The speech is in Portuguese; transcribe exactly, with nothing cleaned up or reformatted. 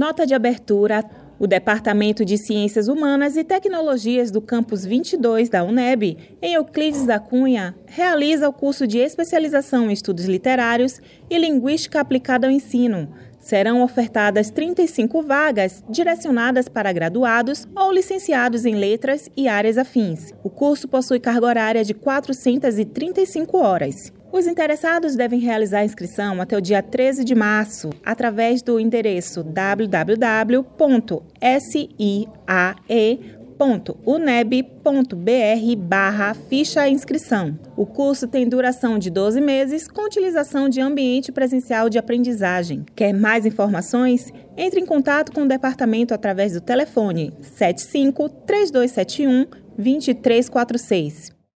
Nota de abertura. O Departamento de Ciências Humanas e Tecnologias do Campus vinte e dois da UNEB, em Euclides da Cunha, realiza o curso de especialização em estudos literários e linguística aplicada ao ensino. Serão ofertadas trinta e cinco vagas direcionadas para graduados ou licenciados em letras e áreas afins. O curso possui carga horária de quatrocentas e trinta e cinco horas. Os interessados devem realizar a inscrição até o dia treze de março, através do endereço w w w ponto s i a e ponto uneb ponto b r barra ficha inscrição. O curso tem duração de doze meses, com utilização de ambiente presencial de aprendizagem. Quer mais informações? Entre em contato com o departamento através do telefone sete cinco, três dois sete um, dois três quatro seis.